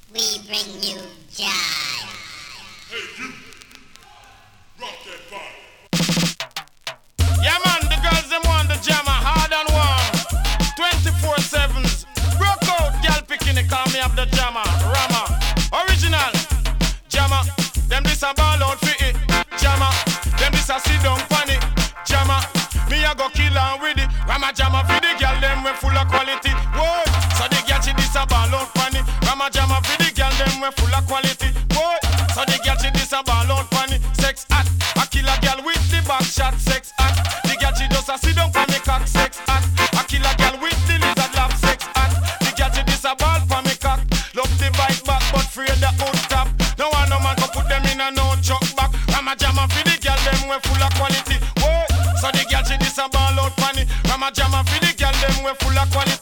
we bring you joy. Hey, you! Rock that body. Yeah, man, the girls, them want the jammer, hard and warm. 24/7s. Broke out, girl picking it, call me up the jammer. Rama, original. Jammer, them this a ball out for it. Jammer, them this a sit down funny. Jammer, me a go kill on with it. Rama jammer for the girl, them we full of quality. Whoa, so the girl she this a ball out funny. Rama jammer for the girl, them we full of quality. Whoa, so the girl she this a ball out funny. Sex act, I kill a girl with the back shot. Sex act, the girl she does a sit down for me cock. Sex act, I kill a girl with the lizard laugh. Sex act, the girl she this a ball for me cock. Love the bike back, but fear the hood top. No one no man go put them in a no chuck back. Rama jammer for the girl, them we full of quality. Whoa, so the girl she this a ball out funny. Rama jammer for the girl, them we full of quality.